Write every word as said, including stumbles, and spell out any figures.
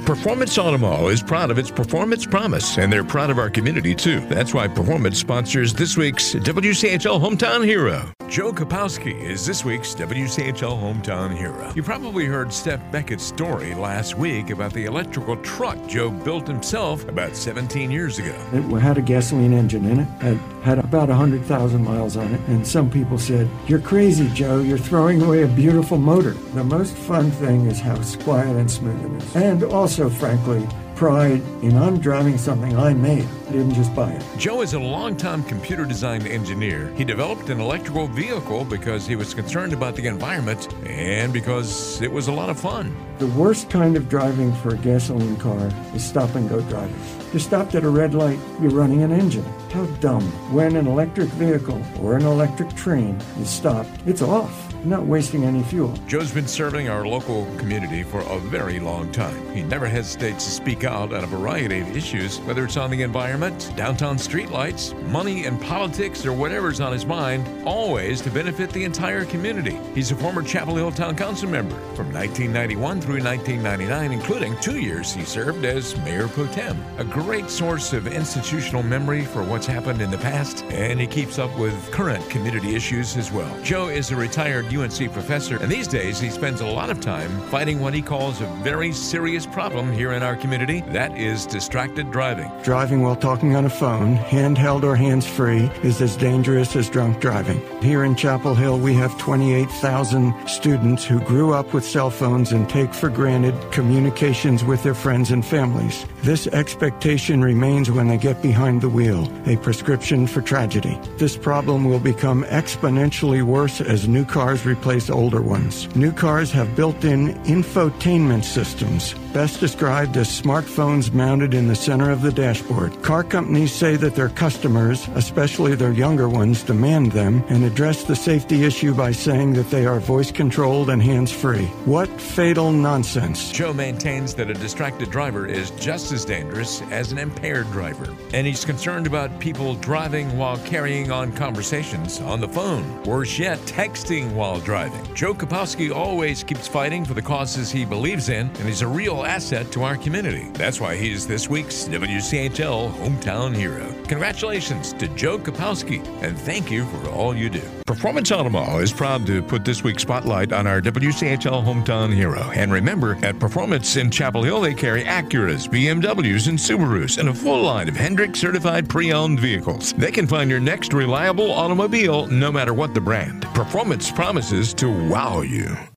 Performance Automall is proud of its performance promise, and they're proud of our community, too. That's why Performance sponsors this week's W C H L Hometown Hero. Joe Kopowski is this week's W C H L Hometown Hero. You probably heard Steph Beckett's story last week about the electrical truck Joe built himself about seventeen years ago. It had a gasoline engine in it, had, had about one hundred thousand miles on it, and some people said, "You're crazy, Joe, you're throwing away a beautiful motor." The most fun thing is how quiet and smooth it is. And also, frankly, pride in I'm driving something I made. I didn't just buy it. Joe is a longtime computer design engineer. He developed an electrical vehicle because he was concerned about the environment and because it was a lot of fun. The worst kind of driving for a gasoline car is stop and go driving. You're stopped at a red light, you're running an engine. How dumb. When an electric vehicle or an electric train is stopped, it's off. You're not wasting any fuel. Joe's been serving our local community for a very long time. He never hesitates to speak out on a variety of issues, whether it's on the environment, downtown streetlights, money and politics, or whatever's on his mind, always to benefit the entire community. He's a former Chapel Hill Town Council member from nineteen ninety-one through nineteen ninety-nine, including two years he served as Mayor Pro Tem. A great source of institutional memory for what's happened in the past, and he keeps up with current community issues as well. Joe is a retired U N C professor, and these days he spends a lot of time fighting what he calls a very serious problem here in our community. That is distracted driving. Driving while talking on a phone, handheld or hands-free, is as dangerous as drunk driving. Here in Chapel Hill, we have twenty-eight thousand students who grew up with cell phones and take for granted communications with their friends and families. This expectation remains when they get behind the wheel, a prescription for tragedy. This problem will become exponentially worse as new cars replace older ones. New cars have built-in infotainment systems, best described as smartphones mounted in the center of the dashboard. Car companies say that their customers, especially their younger ones, demand them and address the safety issue by saying that they are voice-controlled and hands-free. What fatal nonsense. Joe maintains that a distracted driver is just as dangerous as an impaired driver, and he's concerned about people driving while carrying on conversations on the phone. Worse yet, texting while driving. Joe Kopowski always keeps fighting for the causes he believes in, and he's a real asset to our community. That's why he's this week's W C H L Hometown Hero. Congratulations to Joe Kopowski, and thank you for all you do. Performance Automall is proud to put this week's spotlight on our W C H L Hometown Hero. And remember, at Performance in Chapel Hill, they carry Acuras, B M Ws, and Subarus, and a full line of Hendrick certified pre-owned vehicles. They can find your next reliable automobile no matter what the brand. Performance promises to wow you.